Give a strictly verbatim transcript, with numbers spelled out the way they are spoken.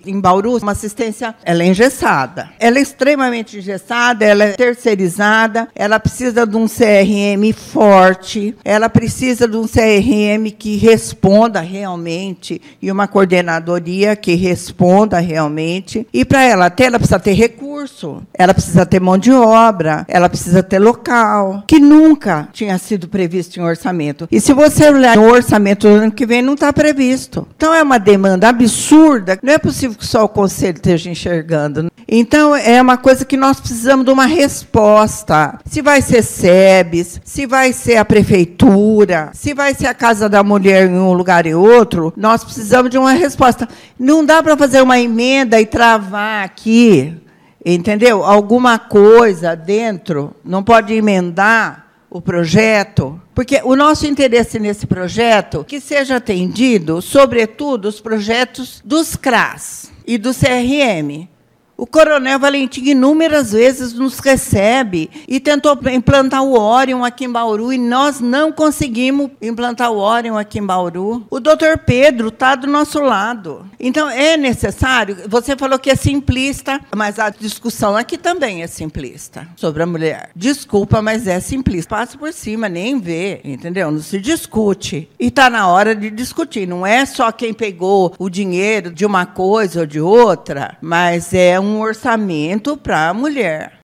Em Bauru, uma assistência, ela é engessada. Ela é extremamente engessada, ela é terceirizada, ela precisa de um C R M forte, ela precisa de um C R M que responda realmente e uma coordenadoria que responda realmente. E para ela ter, ela precisa ter recurso, ela precisa ter mão de obra, ela precisa ter local, que nunca tinha sido previsto em orçamento. E se você olhar no orçamento do ano que vem, não está previsto. Então, é uma demanda absurda. Não é possível que só o Conselho esteja enxergando. Então, é uma coisa que nós precisamos de uma resposta. Se vai ser SEBS, se vai ser a Prefeitura, se vai ser a Casa da Mulher em um lugar e outro, nós precisamos de uma resposta. Não dá para fazer uma emenda e travar aqui, entendeu? Alguma coisa dentro, não pode emendar o projeto, porque o nosso interesse nesse projeto que seja atendido, sobretudo, os projetos dos C R A S e do C R M. O Coronel Valentim inúmeras vezes nos recebe e tentou implantar o Orion aqui em Bauru e nós não conseguimos implantar o Orion aqui em Bauru. O doutor Pedro está do nosso lado. Então, é necessário... Você falou que é simplista, mas a discussão aqui também é simplista sobre a mulher. Desculpa, mas é simplista. Passa por cima, nem vê, entendeu? Não se discute. E está na hora de discutir. Não é só quem pegou o dinheiro de uma coisa ou de outra, mas é um um orçamento para a mulher.